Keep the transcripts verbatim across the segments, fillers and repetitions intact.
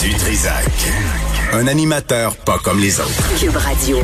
Du Trisac. Un animateur pas comme les autres. Cube Radio.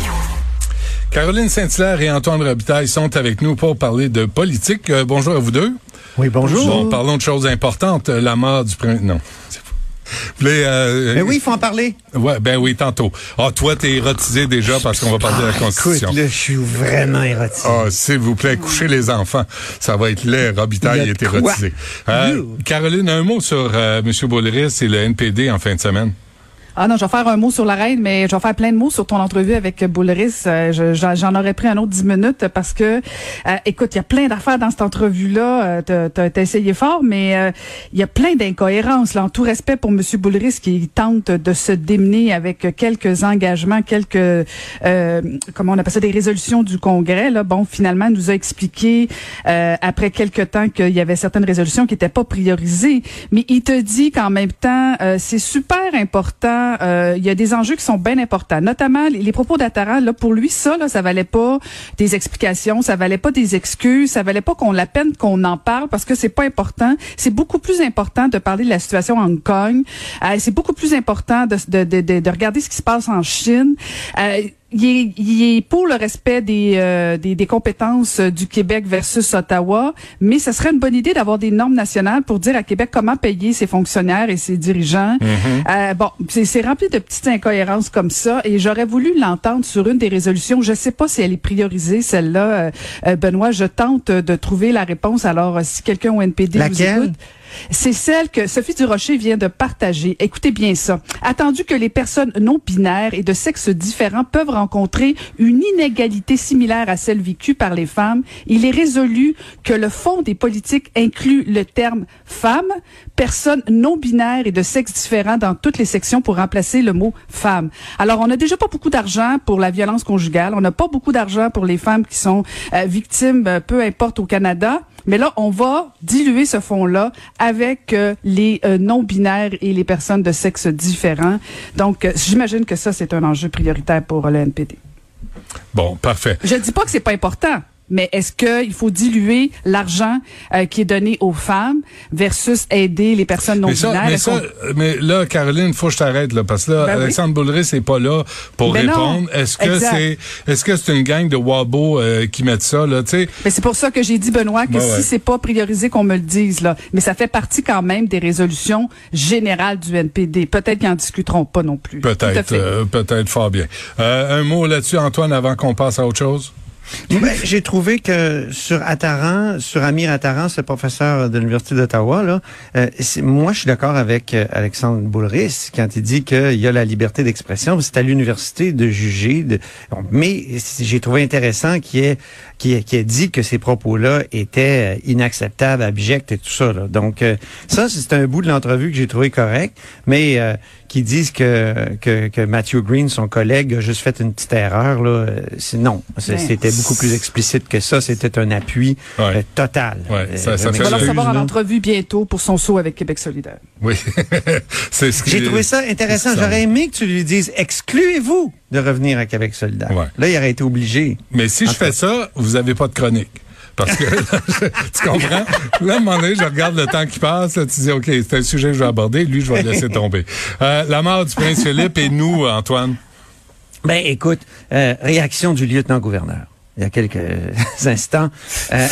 Caroline Saint-Hilaire et Antoine Robitaille sont avec nous pour parler de politique. Euh, bonjour à vous deux. Oui, bonjour. Bon, parlons de choses importantes. La mort du premier... Non, c'est fou. Vous voulez, euh, Mais oui, il faut en parler. Ouais, ben oui, tantôt. Ah, toi, t'es érotisé déjà parce qu'on va parler ah, de la Constitution. Écoute, là, je suis vraiment érotisé. Ah, s'il vous plaît, couchez les enfants. Ça va être laid. Robitaille est érotisé. Euh, Caroline, un mot sur euh, M. Boulris et le N P D en fin de semaine. Ah non, je vais faire un mot sur la reine, mais je vais faire plein de mots sur ton entrevue avec Boulris. Euh, je, j'en aurais pris un autre dix minutes parce que, euh, écoute, il y a plein d'affaires dans cette entrevue-là. Euh, t'as, t'as, t'as essayé fort, mais euh, il y a plein d'incohérences. Là, en tout respect pour M. Boulris qui tente de se démener avec quelques engagements, quelques, euh, comment on appelle ça, des résolutions du Congrès. Là, bon, finalement, il nous a expliqué euh, après quelques temps qu'il y avait certaines résolutions qui n'étaient pas priorisées, mais il te dit qu'en même temps, euh, c'est super important. Euh, il y a des enjeux qui sont bien importants, notamment les, les propos d'Attara. Là, pour lui, ça, là, ça valait pas des explications, ça valait pas des excuses, ça valait pas qu'on la peine qu'on en parle parce que c'est pas important. C'est beaucoup plus important de parler de la situation à Hong Kong. Euh, c'est beaucoup plus important de, de, de, de, de regarder ce qui se passe en Chine. Euh, Il est, il est pour le respect des, euh, des, des compétences du Québec versus Ottawa, mais ce serait une bonne idée d'avoir des normes nationales pour dire à Québec comment payer ses fonctionnaires et ses dirigeants. Mm-hmm. Euh, bon, c'est, c'est rempli de petites incohérences comme ça, et j'aurais voulu l'entendre sur une des résolutions. Je sais pas si elle est priorisée, celle-là, euh, Benoît. Je tente de trouver la réponse. Alors, si quelqu'un au N P D Laquelle? vous écoute... C'est celle que Sophie Durocher vient de partager. Écoutez bien ça. Attendu que les personnes non binaires et de sexe différents peuvent rencontrer une inégalité similaire à celle vécue par les femmes, il est résolu que le fond des politiques inclut le terme femme, personnes non binaires et de sexe différent dans toutes les sections pour remplacer le mot femme. Alors, on n'a déjà pas beaucoup d'argent pour la violence conjugale. On n'a pas beaucoup d'argent pour les femmes qui sont euh, victimes, euh, peu importe au Canada. Mais là, on va diluer ce fonds-là avec euh, les euh, non-binaires et les personnes de sexe différent. Donc, euh, j'imagine que ça, c'est un enjeu prioritaire pour euh, le N P D. Bon, parfait. Je dis pas que c'est pas important. Mais est-ce qu'il faut diluer l'argent euh, qui est donné aux femmes versus aider les personnes non-binaires? Mais, mais, ça, mais là, Caroline, il faut que je t'arrête, là, parce que là, ben Alexandre oui. Boulris n'est pas là pour ben répondre. Non. Est-ce que exact. c'est est-ce que c'est une gang de wabos euh, qui mettent ça, là, tu sais? Mais c'est pour ça que j'ai dit, Benoît, que ben si ouais. c'est pas priorisé, qu'on me le dise, là. Mais ça fait partie quand même des résolutions générales du N P D. Peut-être qu'ils en discuteront pas non plus. Peut-être, euh, peut-être fort bien. Euh, un mot là-dessus, Antoine, avant qu'on passe à autre chose? Ben, j'ai trouvé que sur Attaran, sur Amir Attaran, ce professeur de l'Université d'Ottawa, là, euh, c'est, moi, je suis d'accord avec euh, Alexandre Boulris quand il dit qu'il y a la liberté d'expression. C'est à l'université de juger. De, bon, mais j'ai trouvé intéressant qu'il ait, qu'il ait, qu'il ait dit que ces propos-là étaient inacceptables, abjects et tout ça. Là. Donc, euh, ça, c'est un bout de l'entrevue que j'ai trouvé correct. Mais euh, qui disent que, que que Matthew Green, son collègue, a juste fait une petite erreur, là, c'est non. C'est, c'était beaucoup plus explicite que ça. C'était un appui ouais. euh, total. Ouais, ça, euh, ça fait on va le savoir en entrevue bientôt pour son saut avec Québec solidaire. Oui. c'est ce J'ai trouvé ça intéressant. J'aurais aimé que tu lui dises « Excluez-vous de revenir à Québec solidaire ouais. ». Là, il aurait été obligé. Mais si en je fais ça, vous n'avez pas de chronique. Parce que, tu comprends? Là, à un moment donné, je regarde le temps qui passe, là, tu dis, OK, c'est un sujet que je vais aborder, lui, je vais le laisser tomber. Euh, la mort du prince Philippe et nous, Antoine? Ben, écoute, euh, réaction du lieutenant-gouverneur. Il y a quelques instants. Euh,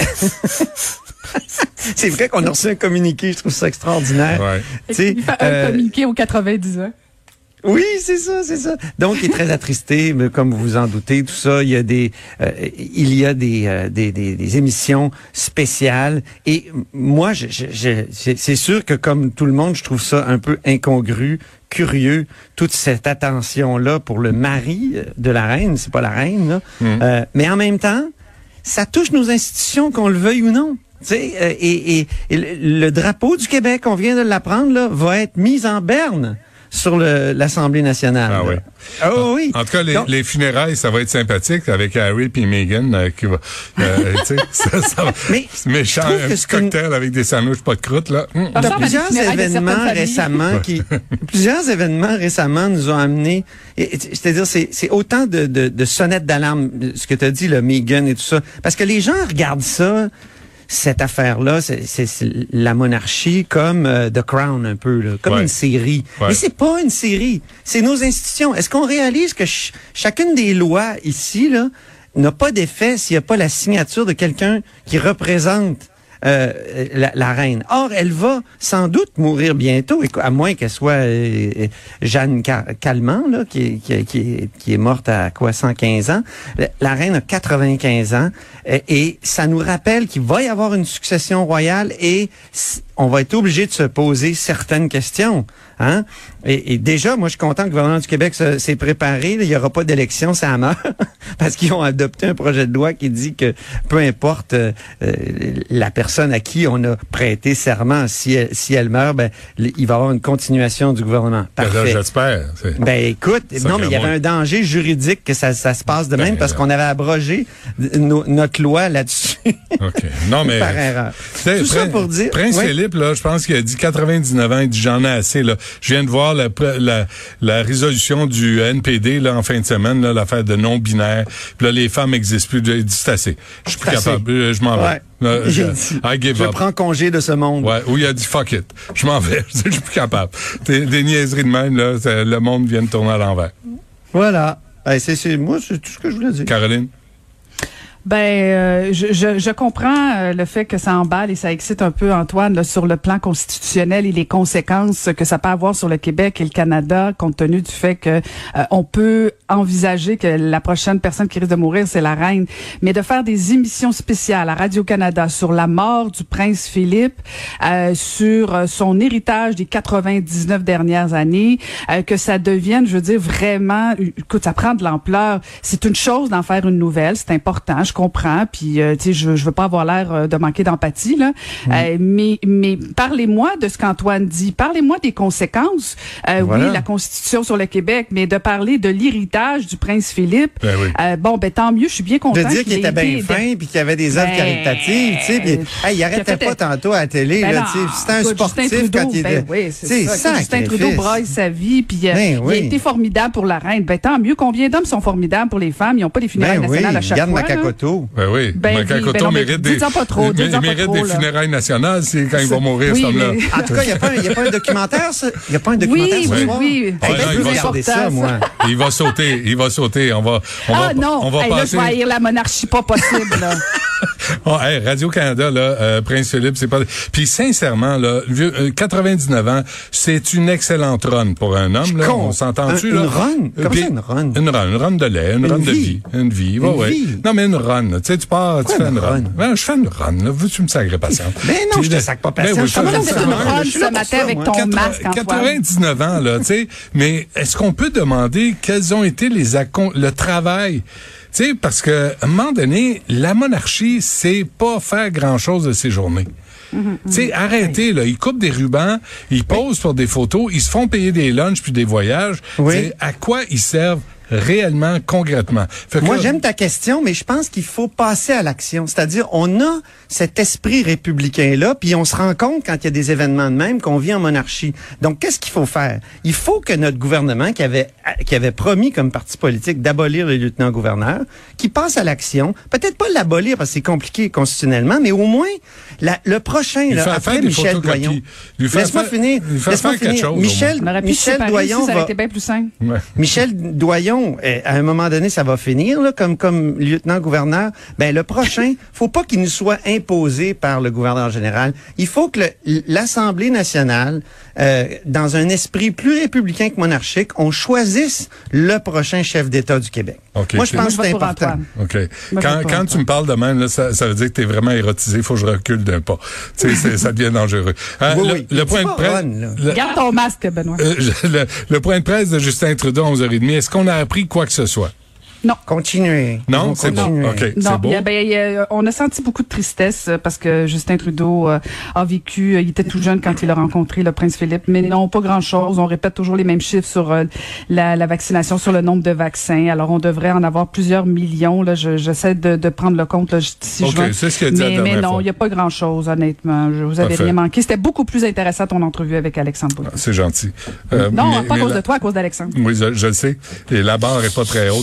c'est vrai qu'on a reçu un communiqué, je trouve ça extraordinaire. Ouais. Il fait un euh, communiqué aux quatre-vingt-dix ans. Oui, c'est ça, c'est ça. Donc, il est très attristé, mais comme vous vous en doutez, tout ça. Il y a des, euh, il y a des, euh, des, des, des émissions spéciales. Et moi, je, je, je, c'est sûr que comme tout le monde, je trouve ça un peu incongru, curieux, toute cette attention-là pour le mari de la reine. C'est pas la reine, là. Mmh. Euh, mais en même temps, ça touche nos institutions, qu'on le veuille ou non. Tu sais, euh, et, et, et le, le drapeau du Québec, on vient de l'apprendre, là, va être mis en berne sur le, l'Assemblée nationale. Ah oui. Oh oui. En tout cas, les, Donc, les funérailles, ça va être sympathique avec Harry puis Meghan euh, qui va, euh, tu sais, ça, ça va. Mais méchant, un petit cocktail une... avec des sandwichs pas de croûte là. Il y a plusieurs événements récemment qui, plusieurs événements récemment nous ont amené. Et, et, c'est-à-dire, c'est, c'est autant de, de, de sonnettes d'alarme, ce que tu as dit, le Meghan et tout ça, parce que les gens regardent ça. cette affaire-là, c'est, c'est, c'est la monarchie comme euh, The Crown un peu, là, comme ouais. une série. Ouais. Mais c'est pas une série, c'est nos institutions. Est-ce qu'on réalise que ch- chacune des lois ici là n'a pas d'effet s'il n'y a pas la signature de quelqu'un qui représente Euh, la, la reine. Or, elle va sans doute mourir bientôt, à moins qu'elle soit euh, Jeanne Calment, là, qui, qui, qui, qui est morte à quoi, cent quinze ans. La reine a quatre-vingt-quinze ans, et, et ça nous rappelle qu'il va y avoir une succession royale et on va être obligé de se poser certaines questions. Hein? Et, et déjà, moi, je suis content que le gouvernement du Québec se, s'est préparé. Là, il n'y aura pas d'élection, ça meurt, parce qu'ils ont adopté un projet de loi qui dit que peu importe euh, la personne à qui on a prêté serment, si elle, si elle meurt, ben, il va y avoir une continuation du gouvernement. Parfait. Ben là, j'espère. C'est... Ben écoute, ça non, mais il y avait un danger juridique que ça, ça se passe de même ben, parce qu'on avait abrogé no, notre loi là-dessus. OK. Non, mais... Par erreur. Tout Prin- ça pour dire... Prince oui. Philippe, là, je pense qu'il a dit quatre-vingt-dix-neuf ans, il dit j'en ai assez, là. Je viens de voir la, la, la résolution du N P D, là, en fin de semaine, là, l'affaire de non-binaire. Puis là, les femmes n'existent plus. Il dit c'est assez. Je suis plus assez. capable. Je m'en vais. Ouais. Euh, je, I give je up. prends congé de ce monde. Ouais, où il a dit fuck it. Je m'en vais. Je suis plus capable. Des, des niaiseries de même, là, le monde vient de tourner à l'envers. Voilà. Ben, c'est, c'est, moi, c'est tout ce que je voulais dire. Caroline? Ben, euh, je, je, je comprends euh, le fait que ça emballe et ça excite un peu Antoine là, sur le plan constitutionnel et les conséquences que ça peut avoir sur le Québec et le Canada, compte tenu du fait que euh, on peut envisager que la prochaine personne qui risque de mourir, c'est la reine. Mais de faire des émissions spéciales à Radio-Canada sur la mort du prince Philippe, euh, sur euh, son héritage des quatre-vingt-dix-neuf dernières années, euh, que ça devienne, je veux dire, vraiment, écoute, ça prend de l'ampleur. C'est une chose d'en faire une nouvelle, c'est important. Je comprends, puis euh, tu sais, je, je veux pas avoir l'air euh, de manquer d'empathie là, mmh. euh, mais mais parlez-moi de ce qu'Antoine dit, parlez-moi des conséquences. Euh, voilà. Oui, la Constitution sur le Québec, mais de parler de l'héritage du prince Philippe. Ben oui. euh, bon, ben tant mieux, je suis bien content. De dire qu'il, qu'il était bien fin, puis qu'il y avait des œuvres ben, caritatives, tu sais, puis hey, il arrêtait pas tantôt à la télé, ben là, tu sais, c'était un sportif Trudeau, quand il ben, était. oui, c'est ça. ça Justin Trudeau fils. braille sa vie, puis euh, ben, oui. il a été formidable pour la reine. Ben tant mieux. Combien d'hommes sont formidables pour les femmes? Ils n'ont pas des funérailles ben, nationales oui. à chaque Garde fois. Makakoto. Ben oui. Ben, Makakoto ben non, mérite des, pas trop, il mérite trop, des là. funérailles nationales, c'est quand il va mourir, oui, cet homme-là. Mais... En tout cas, il n'y a, a pas un documentaire, ça? Il n'y a pas un documentaire oui, ce oui, soir? Oui, hey, oui. Je peux regarder ça, moi. Il va sauter, il va sauter. On va, on ah va, non, on va hey, passer... là, je vais haïr la monarchie, pas possible, là. Oh, hey, Radio-Canada, là, euh, Prince Philippe, c'est pas... Puis sincèrement, là, vieux, euh, quatre-vingt-dix-neuf ans, c'est une excellente run pour un homme, là. On s'entend-tu, un, là? Une run? Comment ça, une run? Une run, une run de lait, une, une run vie. de vie. Une vie, ouais, une ouais. Vie. Non, mais une run, tu sais, tu pars, Quoi, tu fais une, une run. run? Ben, je fais une run, là. Veux-tu me sacrer patience? Ben non, Puis, je te sacre pas patience. Ben, oui, Comment on fait une run je ce matin avec ton masque, Antoine? quatre-vingt-dix-neuf ans, là, tu sais. Mais est-ce qu'on peut demander quels ont été les accom- le travail? Tu sais, parce que, à un moment donné, la monarchie, c'est pas faire grand-chose de ses journées. Mm-hmm. Tu sais, arrêtez, là. Ils coupent des rubans, ils posent pour des photos, ils se font payer des lunchs puis des voyages. Oui. T'sais, à quoi ils servent réellement, concrètement? Fait Moi, que, j'aime ta question, mais je pense qu'il faut passer à l'action. C'est-à-dire, on a cet esprit républicain-là, puis on se rend compte quand il y a des événements de même qu'on vit en monarchie. Donc, qu'est-ce qu'il faut faire? Il faut que notre gouvernement, qui avait, qui avait promis comme parti politique d'abolir le lieutenant-gouverneur, qui passe à l'action. Peut-être pas l'abolir parce que c'est compliqué constitutionnellement, mais au moins, la, le prochain, là, après Michel Doyon. Laisse-moi finir. Laisse-moi finir. Michel, Michel Doyon ça va... été bien plus simple. Ouais. Michel Doyon, à un moment donné, ça va finir, là, comme, comme lieutenant-gouverneur. Ben, le prochain, faut pas qu'il nous soit imposé par le gouverneur général. Il faut que le, l'Assemblée nationale, euh, dans un esprit plus républicain que monarchique, on choisisse le prochain chef d'État du Québec. Okay, Moi, je pense que c'est important. OK. Moi, quand quand tu me parles de même, là, ça, ça veut dire que tu es vraiment érotisé. Il faut que je recule d'un pas. Tu sais, ça devient dangereux. Hein, oui, le, oui. le point de presse... Le... Garde ton masque, Benoît. Euh, le, le point de presse de Justin Trudeau à onze heures trente, est-ce qu'on a appris quoi que ce soit? Non. Continuez. Non, c'est bon. OK, non, c'est beau. Y a, ben, y a, on a senti beaucoup de tristesse parce que Justin Trudeau euh, a vécu, euh, il était tout jeune quand il a rencontré le prince Philippe, mais non, pas grand-chose. On répète toujours les mêmes chiffres sur euh, la, la vaccination, sur le nombre de vaccins. Alors, on devrait en avoir plusieurs millions. Là, je, j'essaie de, de prendre le compte là, si OK, je veux. c'est ce qu'il a dit mais, la mais non, fois. il n'y a pas grand-chose, honnêtement. Je vous avais Parfait. rien manqué. C'était beaucoup plus intéressant ton entrevue avec Alexandre Boulay. C'est gentil. Euh, non, mais, pas à mais cause la... de toi, à cause d'Alexandre. Oui, je, je le sais. Et la barre est pas très haute non plus.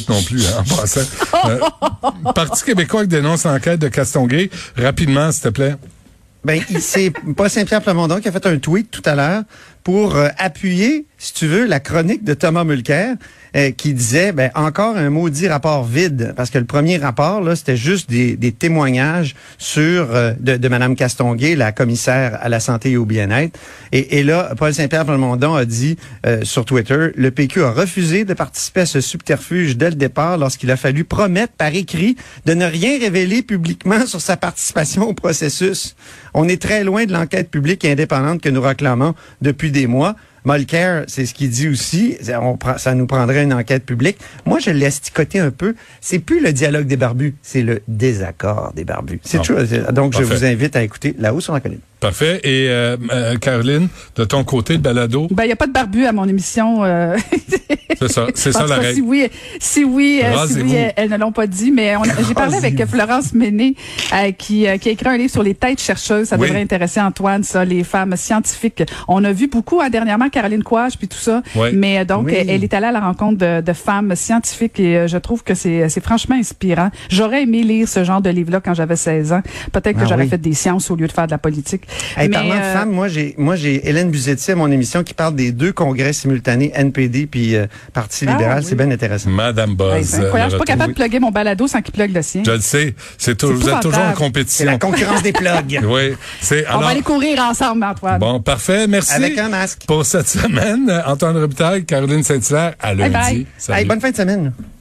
en passant. Euh, Parti québécois qui dénonce l'enquête de Castonguay. Rapidement, s'il te plaît. Ben, il- c'est Paul Saint-Pierre Plamondon qui a fait un tweet tout à l'heure pour euh, appuyer, si tu veux, la chronique de Thomas Mulcair, euh, qui disait, ben, encore un maudit rapport vide, parce que le premier rapport, là, c'était juste des, des témoignages sur euh, de, de Mme Castonguay, la commissaire à la santé et au bien-être. Et, et là, Paul Saint-Pierre Plamondon a dit euh, sur Twitter, le P Q a refusé de participer à ce subterfuge dès le départ lorsqu'il a fallu promettre par écrit de ne rien révéler publiquement sur sa participation au processus. On est très loin de l'enquête publique et indépendante que nous réclamons depuis des mois. Mulcair, c'est ce qu'il dit aussi, on prend, ça nous prendrait une enquête publique. Moi, je le laisse ticoter un peu. C'est plus le dialogue des barbus, c'est le désaccord des barbus. C'est Ah, tout. Donc, parfait. je vous invite à écouter Là-haut sur la colline. Parfait. Et euh, euh, Caroline, de ton côté, le balado, Ben, il n'y a pas de barbu à mon émission. Euh... c'est ça, c'est ça En tout la cas, règle. Si oui, si oui, euh, si Rasez-vous. oui elles, elles ne l'ont pas dit, mais on- j'ai parlé avec Florence Méné euh, qui, euh, qui a écrit un livre sur les têtes chercheuses. Ça Oui. devrait intéresser Antoine, ça, les femmes scientifiques. On a vu beaucoup hein, dernièrement Caroline Coage puis tout ça, Oui. mais euh, donc Oui. elle, elle est allée à la rencontre de, de femmes scientifiques et euh, je trouve que c'est c'est franchement inspirant. J'aurais aimé lire ce genre de livre-là quand j'avais seize ans. Peut-être que Ah j'aurais oui. fait des sciences au lieu de faire de la politique. Hey, mais, parlant de euh, femmes, moi j'ai moi j'ai Hélène Buzetti à mon émission qui parle des deux congrès simultanés N P D puis euh, Parti Ah, libéral. oui. C'est bien intéressant. Madame hey, Buzz. c'est incroyable. Je suis pas le capable de retour. plugger mon balado sans qu'il plug le sien. Je le sais. C'est tout, C'est vous êtes toujours en épouvantable. C'est compétition. la concurrence des plugs. Oui. C'est, On va alors, aller courir ensemble, Antoine. bon, parfait. Merci. Avec un masque. Pour cette semaine, Antoine Robitaille, Caroline Saint-Hilaire, à lundi. Bye bye. Salut. Hey, bonne fin de semaine.